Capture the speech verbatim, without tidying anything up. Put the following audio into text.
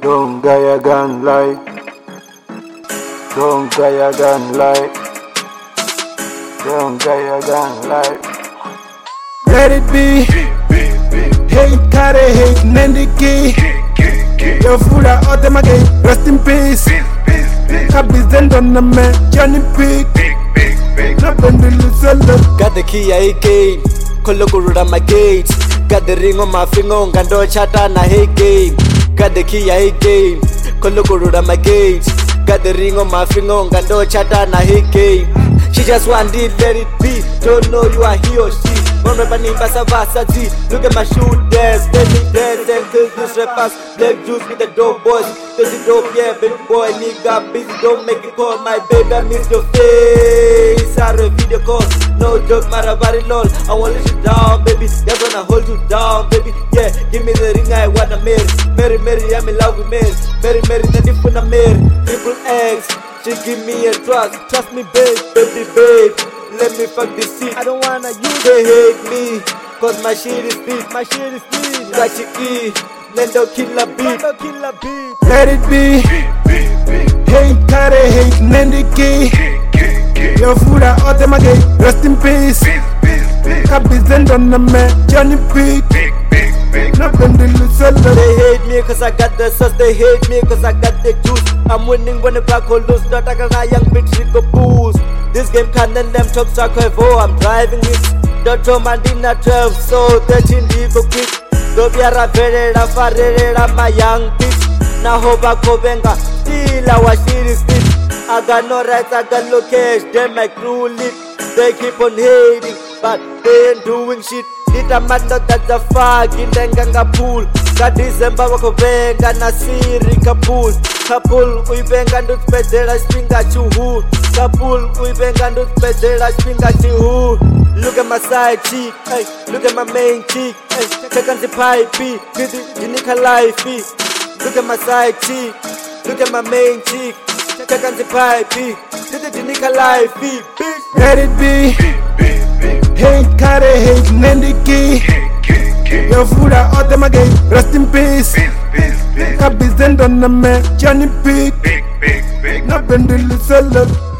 Don't guy a gun lie. Don't guy a gun lie. Don't guy a gun lie. Let it be. Hate carry hate nendiki. Your food are out of my gate. Rest in peace. Kabizend on the man. Johnny Pig. Got the key I game. Kolokuruda my gate. Got the ring on my finger. Gando chata na hate game. Got the key I game. Kolokuruda my gate. Got the ring on my finger. Gando chata na hate game. She just want it, let it be. Don't know you are he or she. One rapper named Basa Vasa G. Look at my shoe dance. Let me dance and kill these rappers. Black juice with the dope boys. This is dope, yeah, baby boy. Nigga busy, don't make it call. My baby, I miss your face. I a video call. No joke, marabari lol. I wanna let you down, baby. That's when I hold you down, baby. Yeah, give me the ring, I wanna marry. Mary, Mary, I'm in love with Mary. Mary, Mary, then if when I marry. Triple X. She give me a trust, trust me babe, baby babe. Let me fuck this shit, I don't wanna you. They hate me, cause my shit is beat, my shit is beat. Got you eat, Nendo kill a beat, Nendo kill a beat. Let it be, hate carry hate nendiki. Your food are out of my gate, rest in peace. Kabizend on the man, Johnny Pig. They hate me cause I got the sauce, they hate me cause I got the juice. I'm winning when the black hole loose, not like a young bitch Rico boost. This game can't let them talk so I'm driving it. Doctor Mandina twelve, so thirteen go quick. Dobiara Vereda Farera, my young bitch. Now Hoba Kovenga, still our shit is deep. I got no rights, I got no cash, them my crew lit. They keep on hating, but they ain't doing shit. Nita mando tata fagi ndenganga pool. Ka December wako venga na siri kapul. Kapul uivenga ndutpedela spinga chuhu. Kapul uivenga ndutpedela spinga chuhu. Look at my side cheek, hey. Look at my main cheek, hey. Check on the pipe, did it jinika life. Look at my side cheek, look at my main cheek. Check on the pipe, did it jinika life, bitch. Let it be. Hate carry hate nendiki. Your food are out of my gate, rest in peace. Kabizend on the man, Johnny Pig. Na bendele salad.